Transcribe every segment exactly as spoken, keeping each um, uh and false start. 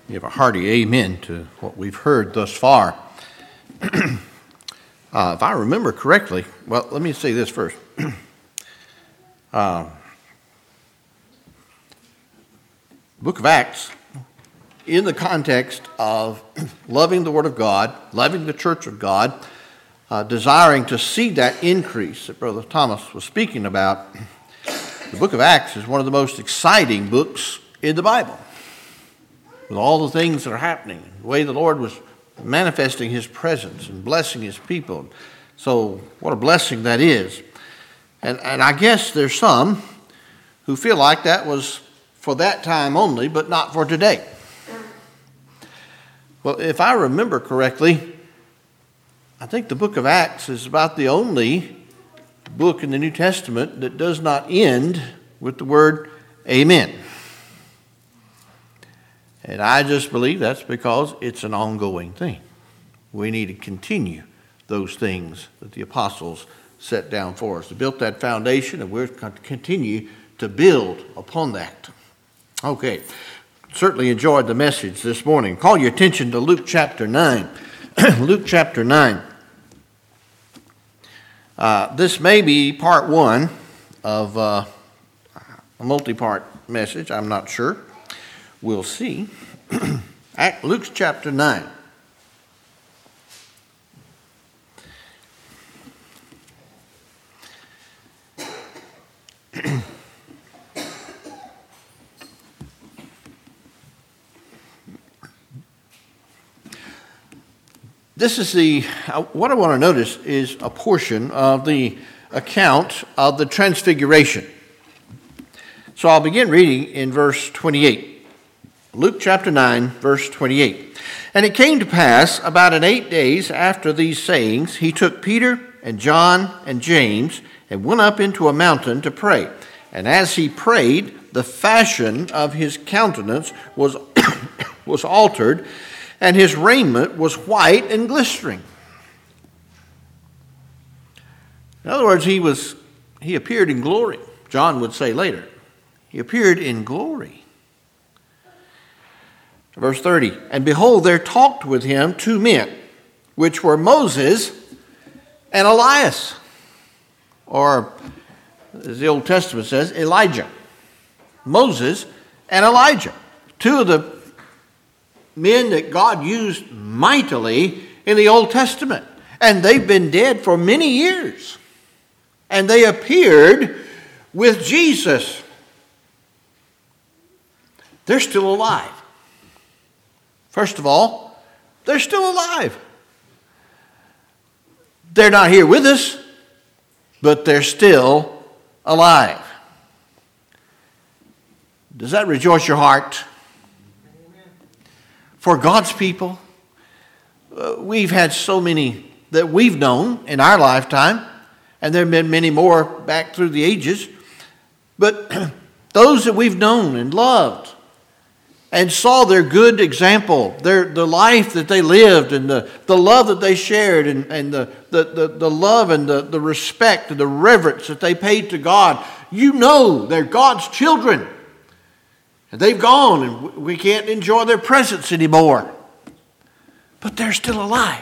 Give a hearty amen to what we've heard thus far. uh, if I remember correctly, well, let me say this first. uh, Book of Acts, in the context of loving the Word of God, loving the church of God, uh, desiring to see that increase that Brother Thomas was speaking about, the book of Acts is one of the most exciting books in the Bible. With all the things that are happening, the way the Lord was manifesting His presence and blessing His people. So what a blessing that is. And, and I guess there's some who feel like that was for that time only, but not for today. Well, if I remember correctly, I think the book of Acts is about the only book in the New Testament that does not end with the word amen. And I just believe that's because it's an ongoing thing. We need to continue those things that the apostles set down for us. They built that foundation, and we're going to continue to build upon that. Okay, certainly enjoyed the message this morning. Call your attention to Luke chapter nine. Luke chapter nine. Uh, this may be part one of uh, a multi-part message. I'm not sure. We'll see. Luke chapter nine. This is the, what I want to notice is a portion of the account of the Transfiguration. So I'll begin reading in verse twenty-eight. Luke chapter nine, verse twenty-eight. And it came to pass, about an eight days after these sayings, he took Peter and John and James and went up into a mountain to pray. And as he prayed, the fashion of his countenance was, was altered, and his raiment was white and glistering. In other words, he was he appeared in glory. John would say later, he appeared in glory. Verse thirty, and behold, there talked with him two men, which were Moses and Elias, or as the Old Testament says, Elijah. Moses and Elijah, two of the men that God used mightily in the Old Testament. And they've been dead for many years. And they appeared with Jesus. They're still alive. First of all, they're still alive. They're not here with us, but they're still alive. Does that rejoice your heart? For God's people, uh, we've had so many that we've known in our lifetime, and there have been many more back through the ages, but those that we've known and loved and saw their good example, their the life that they lived and the, the love that they shared and, and the, the, the, the love and the, the respect and the reverence that they paid to God, you know they're God's children. And they've gone, and we can't enjoy their presence anymore. But they're still alive.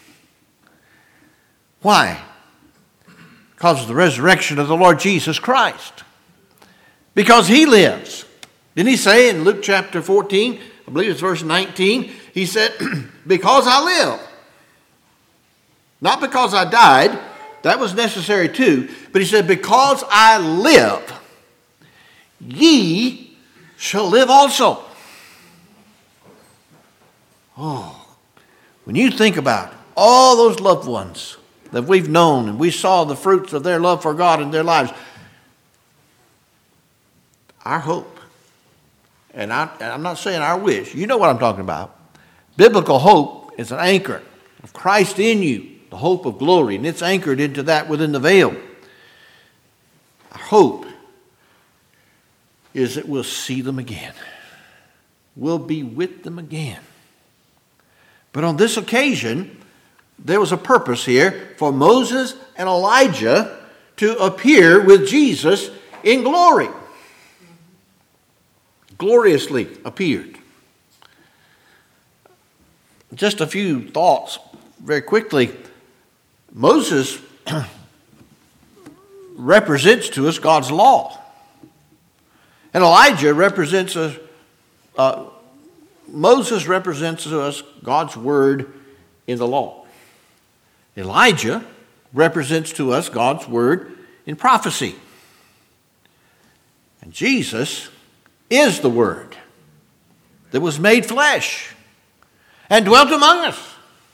Why? Because of the resurrection of the Lord Jesus Christ. Because He lives. Didn't He say in Luke chapter fourteen, I believe it's verse nineteen, He said, because I live. Not because I died. That was necessary too. But He said, because I live, ye shall live also. Oh, when you think about all those loved ones that we've known and we saw the fruits of their love for God in their lives, our hope, and, I, and I'm not saying our wish, you know what I'm talking about. Biblical hope is an anchor of Christ in you, the hope of glory, and it's anchored into that within the veil. Our hope is that we'll see them again. We'll be with them again. But on this occasion, there was a purpose here for Moses and Elijah to appear with Jesus in glory. Gloriously appeared. just a few thoughts very quickly. Moses represents to us God's law. And Elijah represents us, uh, Moses represents to us God's word in the law. Elijah represents to us God's word in prophecy. And Jesus is the word that was made flesh and dwelt among us.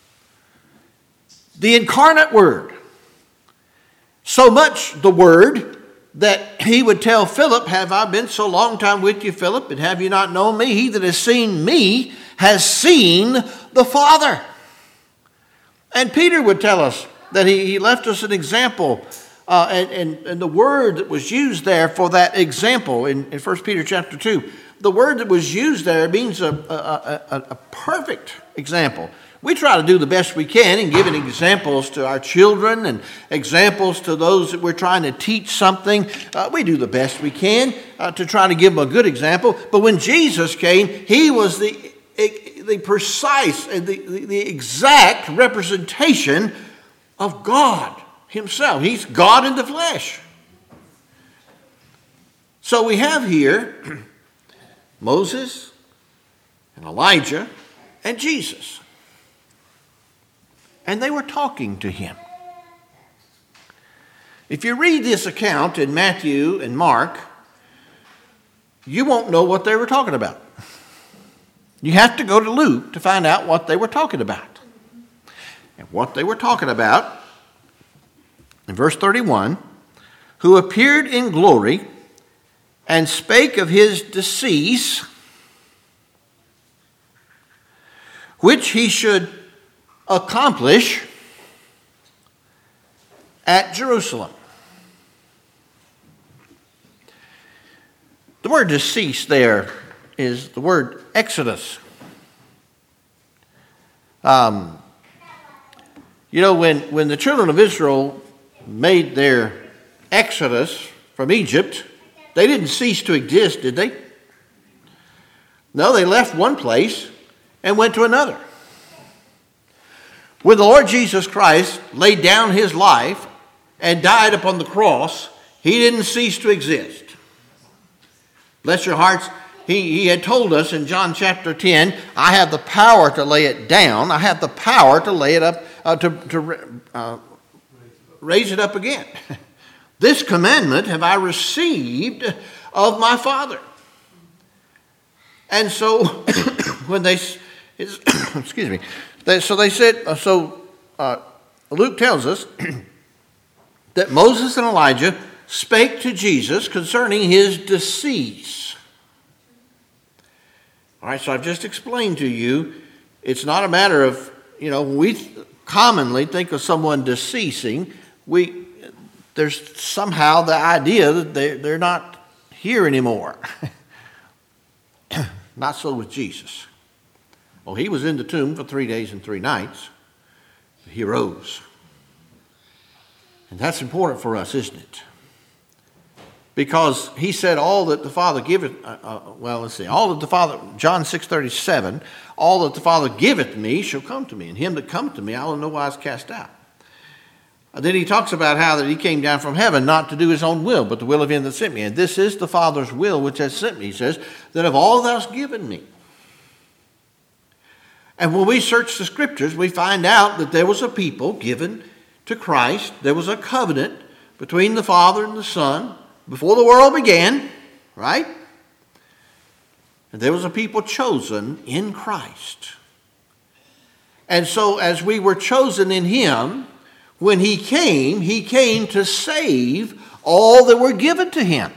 The incarnate word. So much the word that he would tell Philip, have I been so long time with you, Philip, and have you not known me? He that has seen me has seen the Father. And Peter would tell us that he, he left us an example. Uh, and, and, and the word that was used there for that example in, in First Peter chapter two, the word that was used there means a, a, a, a perfect example. We try to do the best we can in giving examples to our children and examples to those that we're trying to teach something. Uh, we do the best we can uh, to try to give them a good example. But when Jesus came, he was the, the precise and the, the, the exact representation of God himself. He's God in the flesh. So we have here Moses and Elijah and Jesus. And they were talking to him. If you read this account in Matthew and Mark, you won't know what they were talking about. You have to go to Luke to find out what they were talking about. And what they were talking about, in verse thirty-one, who appeared in glory and spake of his decease, which he should accomplish at Jerusalem. The word decease there is the word exodus. Um, you know, when, when the children of Israel made their exodus from Egypt, they didn't cease to exist, did they? No, they left one place and went to another. When the Lord Jesus Christ laid down his life and died upon the cross, he didn't cease to exist. Bless your hearts. He, he had told us in John chapter ten, I have the power to lay it down. I have the power to lay it up, uh, to, to uh, raise it up again. This commandment have I received of my Father. And so when they, excuse me, they, so they said, so uh, Luke tells us that Moses and Elijah spake to Jesus concerning his decease. All right, so I've just explained to you, it's not a matter of, you know, we commonly think of someone deceasing. We, there's somehow the idea that they, they're not here anymore. Not so with Jesus. Well, he was in the tomb for three days and three nights. He rose. And that's important for us, isn't it? Because he said, all that the Father giveth, uh, uh, well, let's see, all that the Father, John six thirty-seven, all that the Father giveth me shall come to me, and him that cometh to me I will in no wise cast out. And then he talks about how that he came down from heaven not to do his own will, but the will of him that sent me. And this is the Father's will which has sent me, he says, that of all thou hast given me. And when we search the scriptures, we find out that there was a people given to Christ. There was a covenant between the Father and the Son before the world began, right? And there was a people chosen in Christ. And so as we were chosen in him, when he came, he came to save all that were given to him.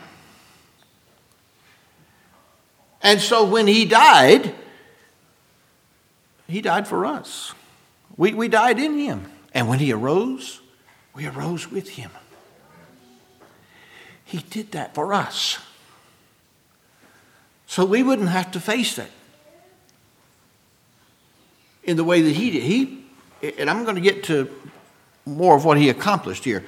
And so when he died, he died for us. We, we died in him. And when he arose, we arose with him. He did that for us. So we wouldn't have to face that in the way that he did. He, and I'm going to get to more of what he accomplished here.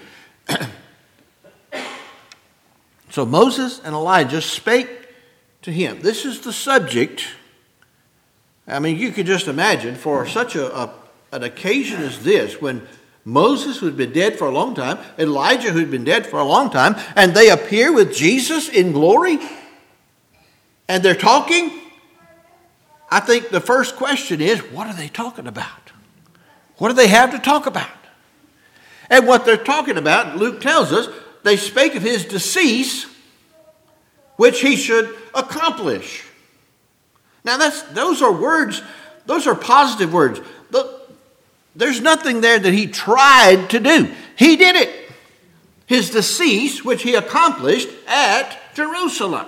So Moses and Elijah spake to him. This is the subject I mean, you could just imagine for such a, a an occasion as this, when Moses, who'd been dead for a long time, Elijah, who'd been dead for a long time, and they appear with Jesus in glory, and they're talking. I think the first question is, what are they talking about? What do they have to talk about? And what they're talking about, Luke tells us, they spake of his decease, which he should accomplish. Now, that's those are words, those are positive words. There's nothing there that he tried to do. He did it. His decease, which he accomplished at Jerusalem.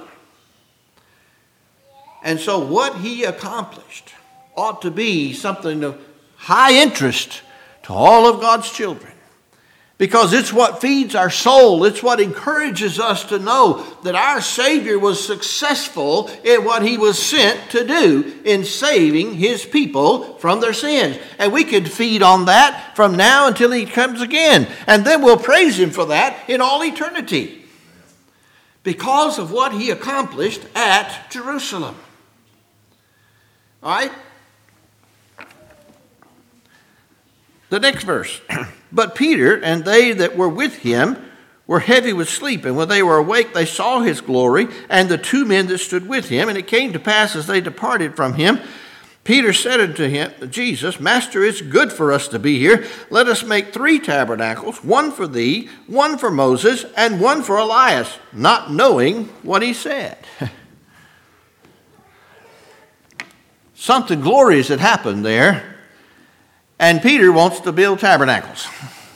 And so what he accomplished ought to be something of high interest to all of God's children. Because it's what feeds our soul. It's what encourages us to know that our Savior was successful in what he was sent to do in saving his people from their sins. And we can feed on that from now until he comes again. And then we'll praise him for that in all eternity. Because of what he accomplished at Jerusalem. All right? The next verse. But Peter and they that were with him were heavy with sleep, and when they were awake, they saw his glory, and the two men that stood with him. And it came to pass, as they departed from him, Peter said unto him, Jesus, Master, it's good for us to be here. Let us make three tabernacles, one for thee, one for Moses, and one for Elias, not knowing what he said. Something glorious had happened there. And Peter wants to build tabernacles.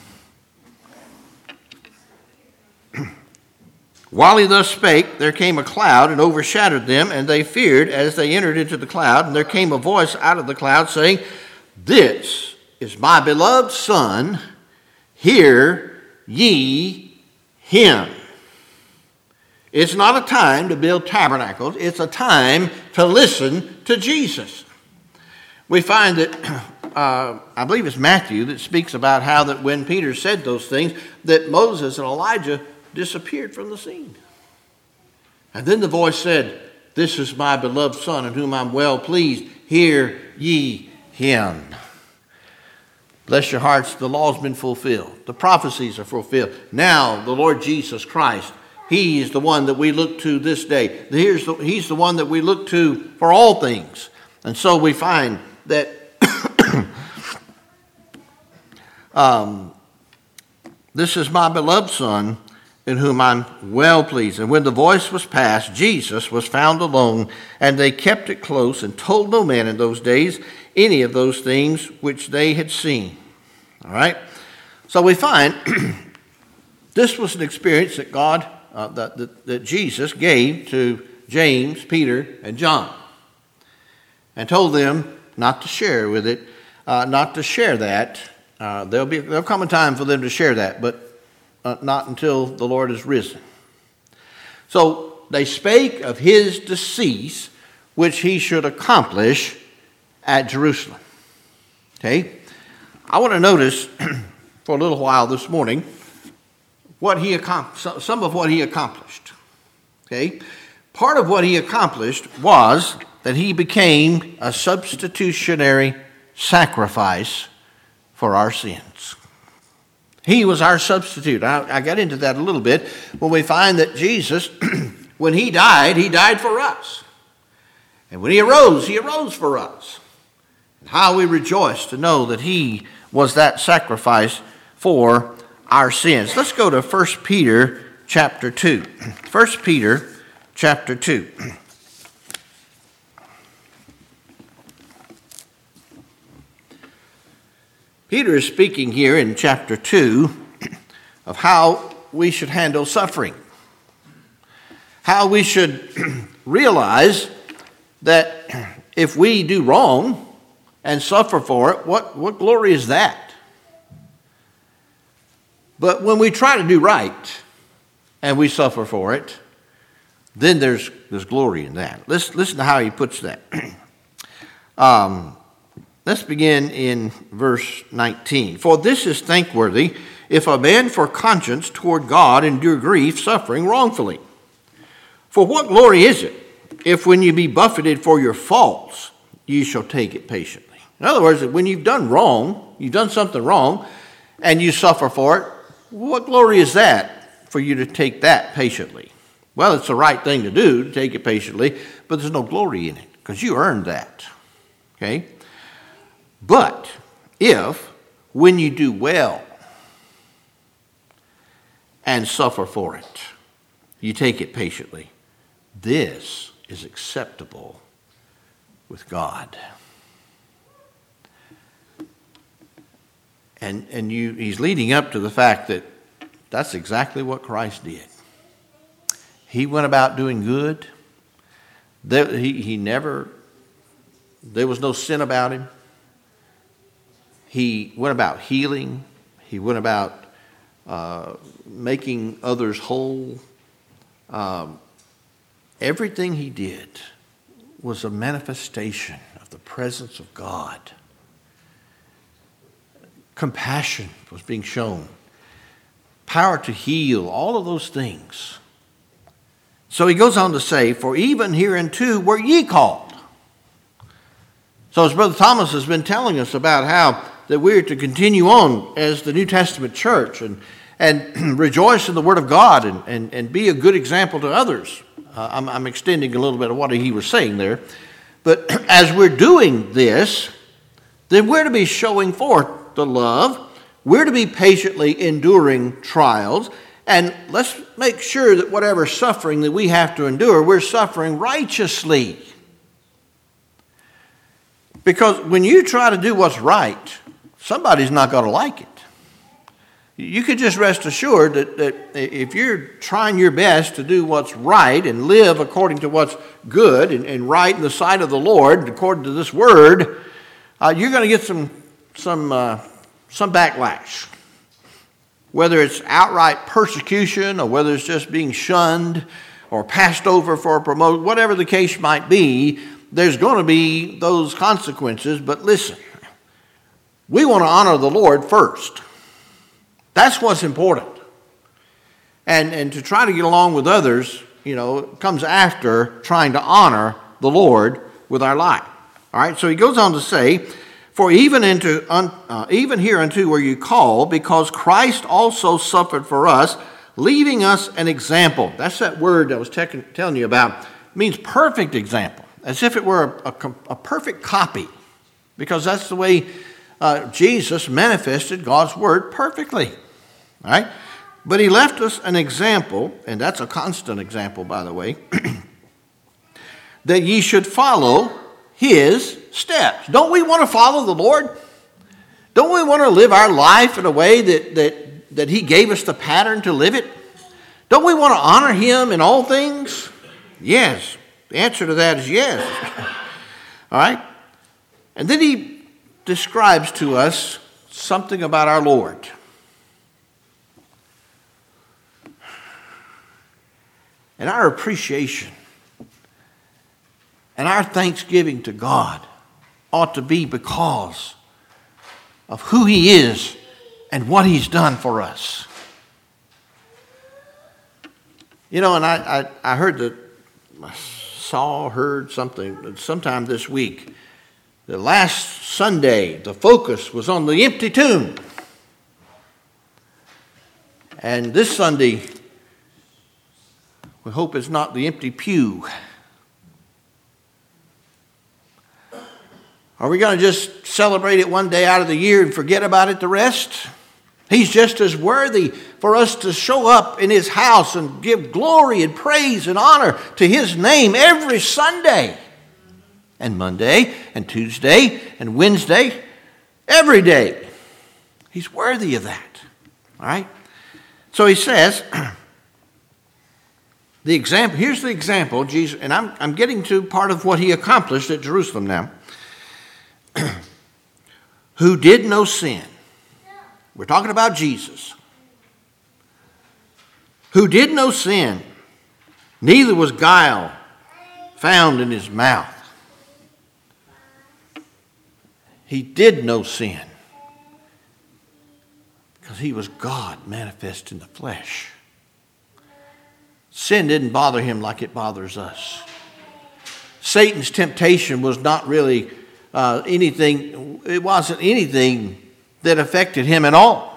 While he thus spake, there came a cloud and overshadowed them, and they feared as they entered into the cloud. And there came a voice out of the cloud saying, This is my beloved Son, hear ye him. It's not a time to build tabernacles. It's a time to listen to Jesus. We find that Uh, I believe it's Matthew that speaks about how that when Peter said those things, that Moses and Elijah disappeared from the scene. And then the voice said, This is my beloved Son, in whom I'm well pleased. Hear ye him. Bless your hearts, the law's been fulfilled. The prophecies are fulfilled. Now the Lord Jesus Christ, he is the one that we look to this day. Here's the, he's the one that we look to for all things. And so we find that Um, this is my beloved Son, in whom I'm well pleased. And when the voice was past, Jesus was found alone, and they kept it close and told no man in those days any of those things which they had seen. All right? So we find this was an experience that God, uh, that, that, that Jesus gave to James, Peter, and John, and told them not to share with it, uh, not to share that. Uh, there'll be there'll come a time for them to share that, but uh, not until the Lord is risen. So they spake of his decease, which he should accomplish at Jerusalem. Okay, I want to notice for a little while this morning what he accomplished, some of what he accomplished. Okay, part of what he accomplished was that he became a substitutionary sacrifice for our sins. He was our substitute. I, I got into that a little bit when we find that Jesus, when he died, he died for us. And when he arose, he arose for us. And how we rejoice to know that he was that sacrifice for our sins. Let's go to First Peter chapter two. First Peter chapter two. Peter is speaking here in chapter two of how we should handle suffering. How we should realize that if we do wrong and suffer for it, what, what glory is that? But when we try to do right and we suffer for it, then there's, there's glory in that. Listen, listen to how he puts that. um, Let's begin in verse nineteen. For this is thankworthy, if a man for conscience toward God endure grief, suffering wrongfully. For what glory is it, if when you be buffeted for your faults, you shall take it patiently. In other words, when you've done wrong, you've done something wrong, and you suffer for it, what glory is that for you to take that patiently? Well, it's the right thing to do, to take it patiently, but there's no glory in it because you earned that. Okay? But if, when you do well and suffer for it, you take it patiently, this is acceptable with God. And and you he's leading up to the fact that that's exactly what Christ did. He went about doing good. There, he, he never, there was no sin about him. He went about healing. He went about uh, making others whole. Um, everything he did was a manifestation of the presence of God. Compassion was being shown. Power to heal, all of those things. So he goes on to say, for even hereunto were ye called. So as Brother Thomas has been telling us about how that we're to continue on as the New Testament church and, and rejoice in the Word of God and, and, and be a good example to others. Uh, I'm, I'm extending a little bit of what he was saying there. But as we're doing this, then we're to be showing forth the love. We're to be patiently enduring trials. And let's make sure that whatever suffering that we have to endure, we're suffering righteously. Because when you try to do what's right, somebody's not going to like it. You can just rest assured that, that if you're trying your best to do what's right and live according to what's good and, and right in the sight of the Lord, according to this word, uh, you're going to get some some uh, some backlash. Whether it's outright persecution or whether it's just being shunned or passed over for a promotion, whatever the case might be, there's going to be those consequences. But listen, we want to honor the Lord first. That's what's important. And, and to try to get along with others, you know, comes after trying to honor the Lord with our life. All right, so he goes on to say, for even into uh, even hereunto were you called, because Christ also suffered for us, leaving us an example. That's that word I was te- telling you about. It means perfect example, as if it were a, a, a perfect copy, because that's the way uh, Jesus manifested God's word perfectly. All right? But he left us an example, and that's a constant example, by the way, that ye should follow his steps. Don't we want to follow the Lord? Don't we want to live our life in a way that, that, that he gave us the pattern to live it? Don't we want to honor him in all things? Yes. The answer to that is yes. All right? And then he describes to us something about our Lord. And our appreciation and our thanksgiving to God ought to be because of who he is and what he's done for us. You know, and I, I, I heard that, I saw, heard something sometime this week. The last Sunday, the focus was on the empty tomb. And this Sunday, we hope it's not the empty pew. Are we going to just celebrate it one day out of the year and forget about it the rest? He's just as worthy for us to show up in his house and give glory and praise and honor to his name every Sunday and Monday and Tuesday and Wednesday, every day. He's worthy of that. All right? So he says, the example, here's the example, Jesus, and I'm, I'm getting to part of what he accomplished at Jerusalem now. Who did no sin. We're talking about Jesus. Who did no sin, neither was guile found in his mouth. He did no sin because he was God manifest in the flesh. Sin didn't bother him like it bothers us. Satan's temptation was not really uh, anything, it wasn't anything that affected him at all.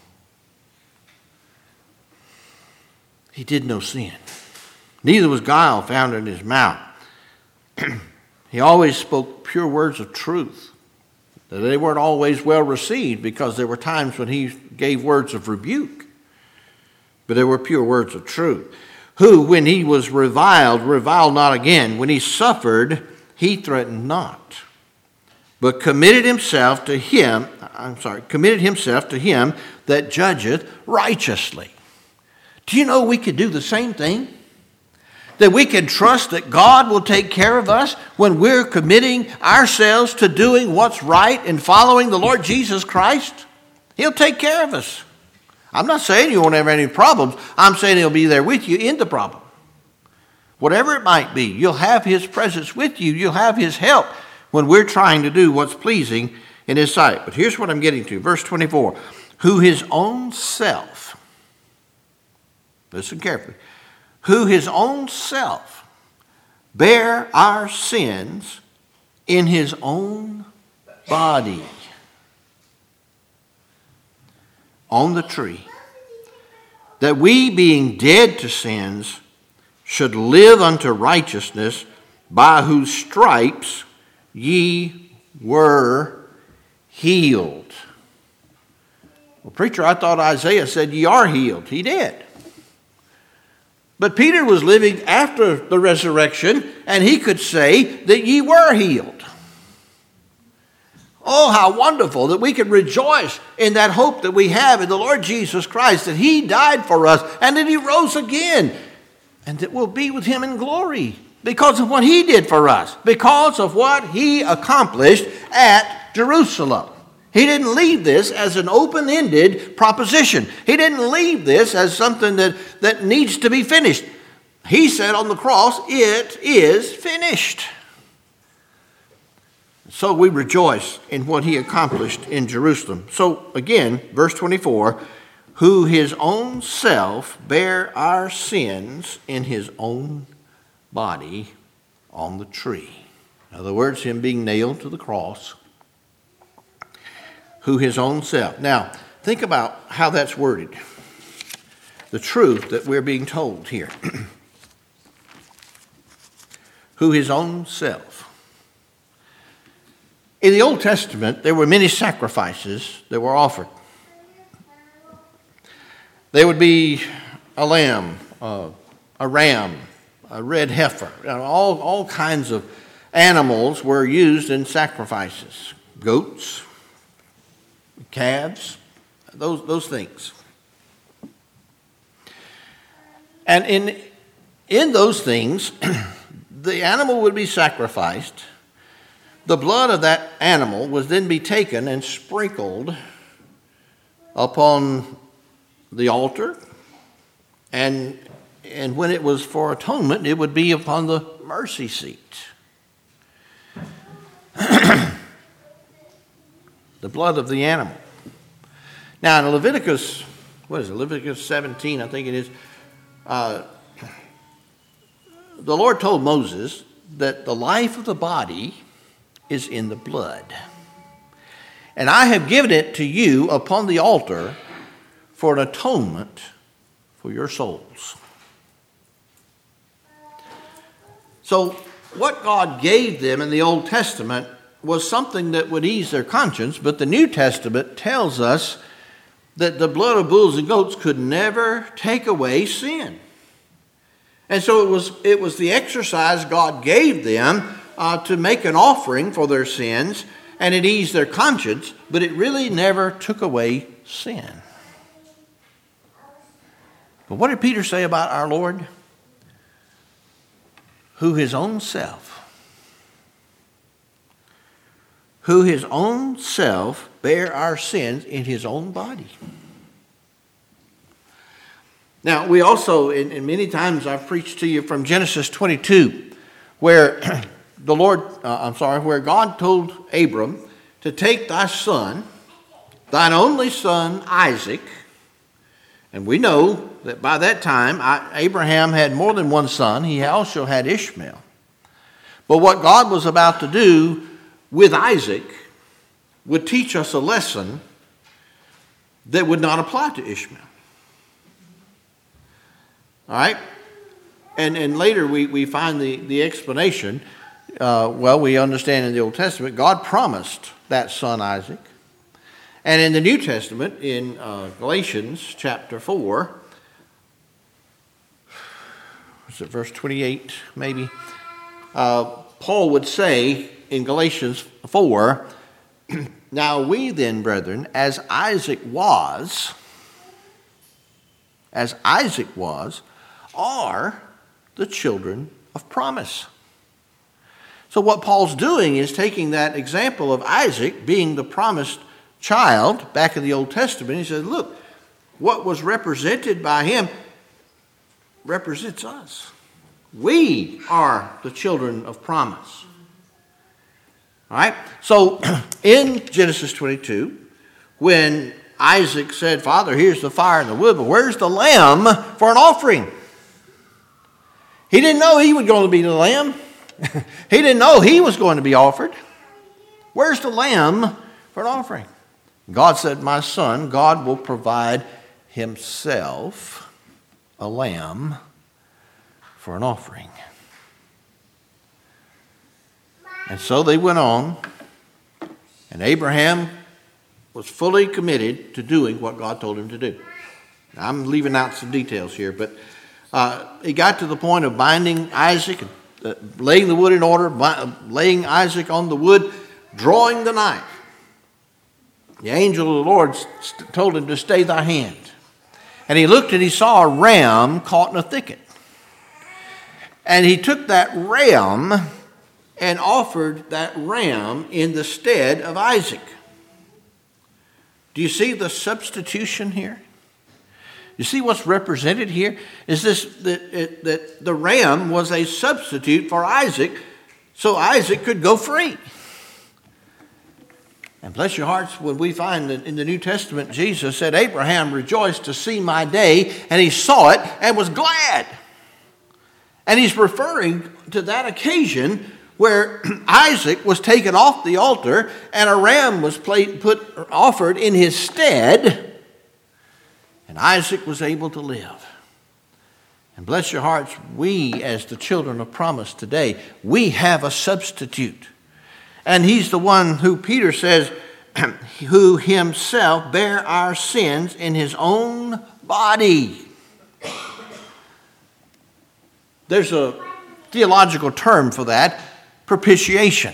He did no sin. Neither was guile found in his mouth. He always spoke pure words of truth. They weren't always well received because there were times when he gave words of rebuke. But they were pure words of truth. Who, when he was reviled, reviled not again. When he suffered, he threatened not, but committed himself to him, I'm sorry, committed himself to him that judgeth righteously. Do you know we could do the same thing? That we can trust that God will take care of us when we're committing ourselves to doing what's right and following the Lord Jesus Christ? He'll take care of us. I'm not saying you won't have any problems. I'm saying he'll be there with you in the problem. Whatever it might be, you'll have his presence with you. You'll have his help when we're trying to do what's pleasing in his sight. But here's what I'm getting to. Verse twenty-four. Who his own self, listen carefully, who his own self bare our sins in his own body on the tree, that we, being dead to sins, should live unto righteousness, by whose stripes ye were healed. Well, preacher, I thought Isaiah said ye are healed. He did. But Peter was living after the resurrection, and he could say that ye were healed. Oh, how wonderful that we can rejoice in that hope that we have in the Lord Jesus Christ, that he died for us and that he rose again, and that we'll be with him in glory because of what he did for us, because of what he accomplished at Jerusalem. He didn't leave this as an open-ended proposition. He didn't leave this as something that, that needs to be finished. He said on the cross, it is finished. So we rejoice in what he accomplished in Jerusalem. So again, verse twenty-four, who his own self bare our sins in his own body on the tree. In other words, him being nailed to the cross. Who his own self. Now, think about how that's worded. The truth that we're being told here. Who his own self. In the Old Testament, there were many sacrifices that were offered. There would be a lamb, uh, a ram, a red heifer. All, all kinds of animals were used in sacrifices. Goats, calves, those, those things. And in, in those things, the animal would be sacrificed. The blood of that animal would then be taken and sprinkled upon the altar. And, and when it was for atonement, it would be upon the mercy seat. The blood of the animal. Now in Leviticus, what is it? Leviticus seventeen, I think it is. Uh, the Lord told Moses that the life of the body is in the blood. And I have given it to you upon the altar for an atonement for your souls. So what God gave them in the Old Testament was something that would ease their conscience, but the New Testament tells us that the blood of bulls and goats could never take away sin. And so it was, it was the exercise God gave them uh, to make an offering for their sins, and it eased their conscience, but it really never took away sin. But what did Peter say about our Lord? Who his own self who his own self bare our sins in his own body. Now, we also, and, and many times I've preached to you from Genesis twenty-two, where the Lord, uh, I'm sorry, where God told Abram to take thy son, thine only son Isaac, and we know that by that time I, Abraham had more than one son. He also had Ishmael. But what God was about to do with Isaac would teach us a lesson that would not apply to Ishmael. All right? And and later we, we find the, the explanation. Uh, well, we understand in the Old Testament, God promised that son Isaac. And in the New Testament, in uh, Galatians chapter four, is it verse twenty-eight maybe? Uh, Paul would say in Galatians four, now we then, brethren, as Isaac was, as Isaac was, are the children of promise. So what Paul's doing is taking that example of Isaac being the promised child back in the Old Testament. He says, look, what was represented by him represents us. We are the children of promise. All right? So in Genesis twenty-two, when Isaac said, Father, here's the fire and the wood, but where's the lamb for an offering? He didn't know he was going to be the lamb. He didn't know he was going to be offered. Where's the lamb for an offering? God said, my son, God will provide himself a lamb for an offering. And so they went on, and Abraham was fully committed to doing what God told him to do. Now, I'm leaving out some details here, but uh, he got to the point of binding Isaac, uh, laying the wood in order, bi- laying Isaac on the wood, drawing the knife. The angel of the Lord st- told him to stay thy hand. And he looked and he saw a ram caught in a thicket. And he took that ram and offered that ram in the stead of Isaac. Do you see the substitution here? You see what's represented here? Is this that, that the ram was a substitute for Isaac so Isaac could go free. And bless your hearts, when we find that in the New Testament, Jesus said, Abraham rejoiced to see my day, and he saw it and was glad. And he's referring to that occasion where Isaac was taken off the altar and a ram was played, put offered in his stead, and Isaac was able to live. And bless your hearts, we as the children of promise today, we have a substitute. And he's the one who Peter says, who himself bare our sins in his own body. There's a theological term for that, propitiation.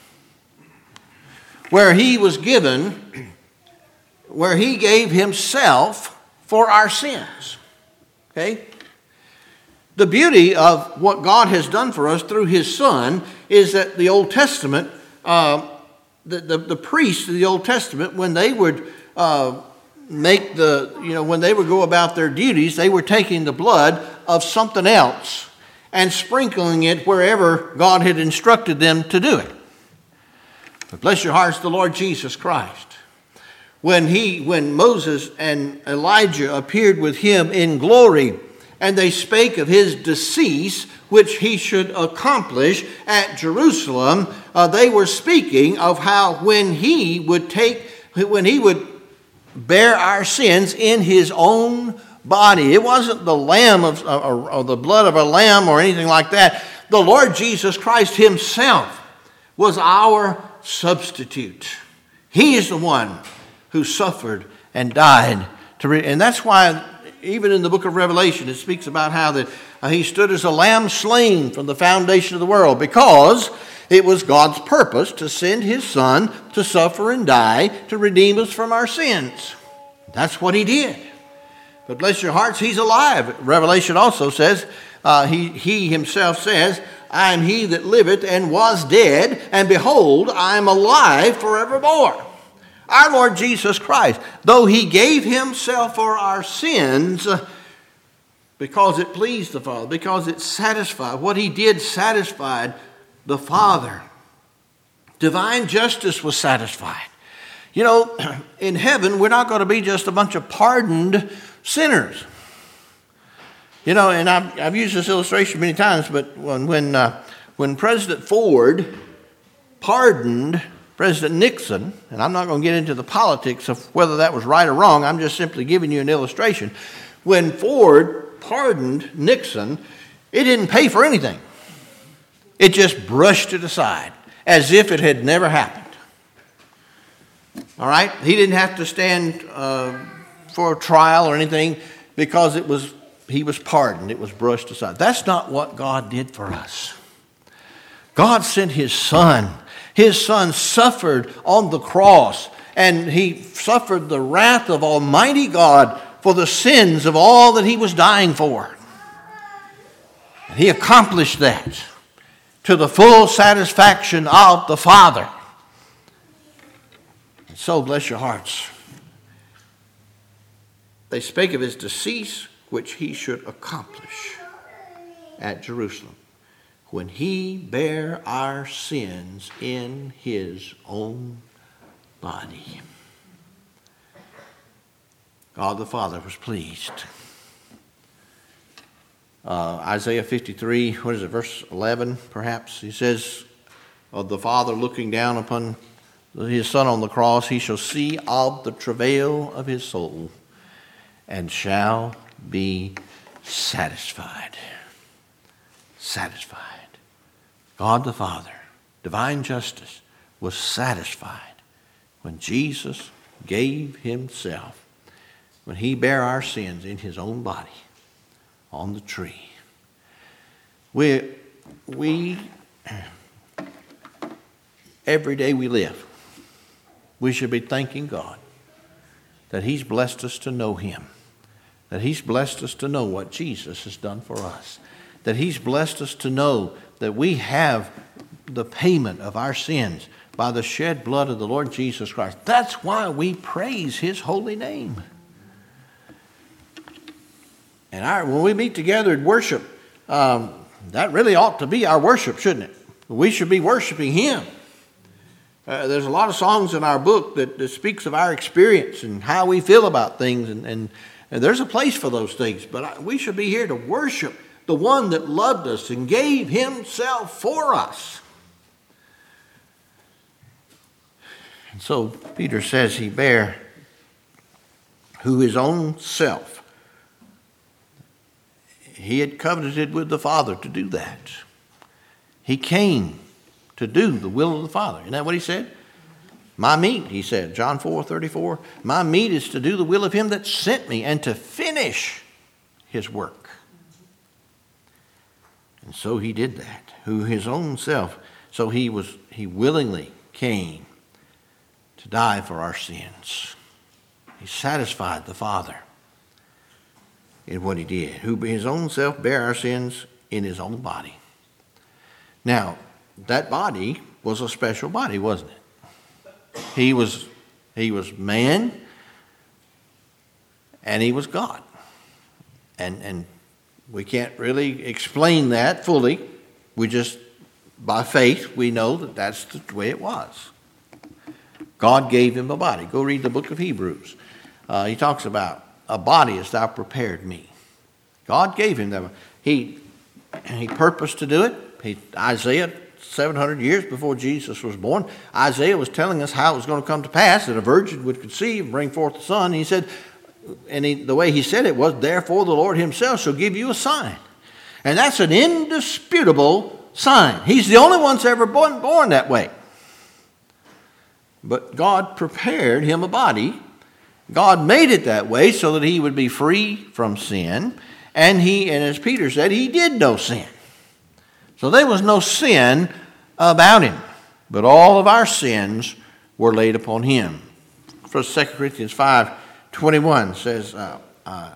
Where he was given, where he gave himself for our sins. Okay? The beauty of what God has done for us through his Son is that the Old Testament, uh, the, the, the priests of the Old Testament, when they would uh, make the, you know, when they would go about their duties, they were taking the blood of something else and sprinkling it wherever God had instructed them to do it. But bless your hearts, the Lord Jesus Christ. When he, when Moses and Elijah appeared with him in glory, and they spake of his decease, which he should accomplish at Jerusalem, uh, they were speaking of how when he would take, when he would bear our sins in his own body. It wasn't the lamb of, or, or the blood of a lamb or anything like that. The Lord Jesus Christ himself was our substitute. He is the one who suffered and died to re- and that's why even in the book of Revelation it speaks about how that uh, he stood as a lamb slain from the foundation of the world, because it was God's purpose to send his Son to suffer and die to redeem us from our sins. That's what he did. But bless your hearts, he's alive. Revelation also says, uh, he, he himself says, I am he that liveth and was dead, and behold, I am alive forevermore. Our Lord Jesus Christ, though he gave himself for our sins, uh, because it pleased the Father, because it satisfied, what he did satisfied the Father. Divine justice was satisfied. You know, in heaven, we're not going to be just a bunch of pardoned sinners. You know, and I've, I've used this illustration many times, but when when, uh, when President Ford pardoned President Nixon, and I'm not going to get into the politics of whether that was right or wrong, I'm just simply giving you an illustration. When Ford pardoned Nixon, it didn't pay for anything. It just brushed it aside as if it had never happened. All right? He didn't have to stand uh, for a trial or anything because it was he was pardoned. It was brushed aside. That's not what God did for us. God sent his Son. His Son suffered on the cross, and he suffered the wrath of Almighty God for the sins of all that he was dying for. And he accomplished that to the full satisfaction of the Father. And so, bless your hearts. They spake of his decease, which he should accomplish at Jerusalem, when he bare our sins in his own body. God the Father was pleased. Uh, Isaiah fifty-three, what is it, verse eleven perhaps? He says of the Father looking down upon his Son on the cross, he shall see of the travail of his soul and shall be satisfied. Satisfied. God the Father, divine justice, was satisfied when Jesus gave himself, when he bare our sins in his own body on the tree. We, we, every day we live, we should be thanking God that he's blessed us to know him, that he's blessed us to know what Jesus has done for us, that he's blessed us to know that we have the payment of our sins by the shed blood of the Lord Jesus Christ. That's why we praise his holy name. And our, when we meet together and worship, um, that really ought to be our worship, shouldn't it? We should be worshiping him. Uh, there's a lot of songs in our book that, that speaks of our experience and how we feel about things, and, and, and there's a place for those things. But I, we should be here to worship the one that loved us and gave himself for us. And so Peter says he bare who his own self, he had covenanted with the Father to do that. He came to do the will of the Father. Isn't that what he said? My meat, he said, John four thirty-four, my meat is to do the will of him that sent me and to finish his work. And so he did that, who his own self, so he was he willingly came to die for our sins. He satisfied the Father in what he did, who his own self bare our sins in his own body. Now, that body was a special body, wasn't it? He was he was man and he was God. And and we can't really explain that fully. We just, by faith, we know that that's the way it was. God gave him a body. Go read the book of Hebrews. Uh, he talks about a body as thou prepared me. God gave him that. He, he purposed to do it. He, Isaiah, seven hundred years before Jesus was born, Isaiah was telling us how it was going to come to pass, that a virgin would conceive and bring forth a son. And he said, and he, the way he said it was, therefore the Lord himself shall give you a sign. And that's an indisputable sign. He's the only one that's ever born, born that way. But God prepared him a body. God made it that way so that he would be free from sin. And he, and as Peter said, he did no sin. So there was no sin about him. But all of our sins were laid upon him. First Second Corinthians five twenty-one says, uh, uh,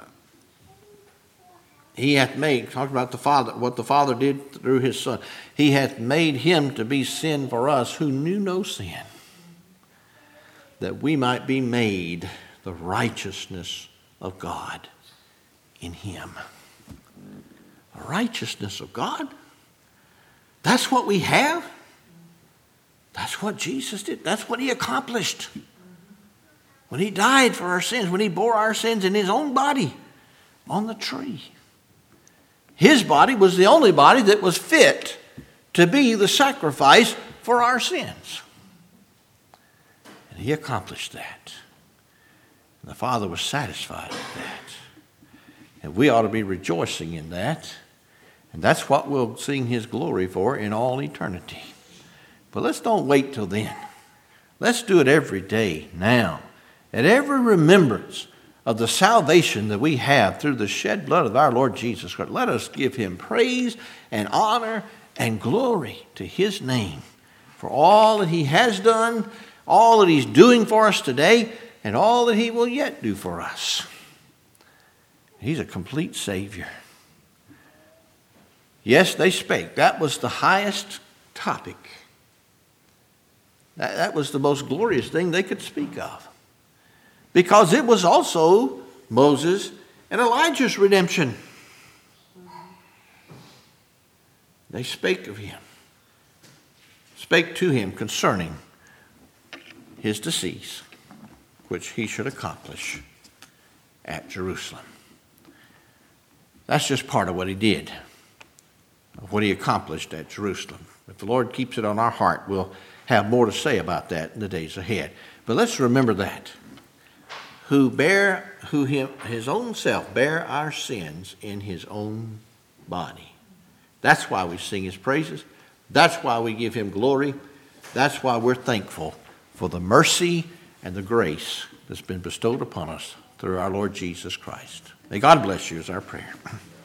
he hath made, talking about the Father, what the Father did through his Son. He hath made him to be sin for us who knew no sin, that we might be made the righteousness of God in him. The righteousness of God? That's what we have? That's what Jesus did. That's what he accomplished. When he died for our sins, when he bore our sins in his own body on the tree. His body was the only body that was fit to be the sacrifice for our sins. And he accomplished that. And the Father was satisfied with that. And we ought to be rejoicing in that. And that's what we'll sing his glory for in all eternity. But let's don't wait till then. Let's do it every day now. At every remembrance of the salvation that we have through the shed blood of our Lord Jesus Christ, let us give him praise and honor and glory to his name for all that he has done, all that he's doing for us today, and all that he will yet do for us. He's a complete Savior. Yes, they spake. That was the highest topic. That, that was the most glorious thing they could speak of. Because it was also Moses and Elijah's redemption. They spake of him. Spake to him concerning his decease, which he should accomplish at Jerusalem. That's just part of what he did, of what he accomplished at Jerusalem. If the Lord keeps it on our heart, we'll have more to say about that in the days ahead. But let's remember that. Who bear, who him, his own self bear our sins in his own body. That's why we sing his praises. That's why we give him glory. That's why we're thankful for the mercy and the grace that's been bestowed upon us through our Lord Jesus Christ. May God bless you is our prayer.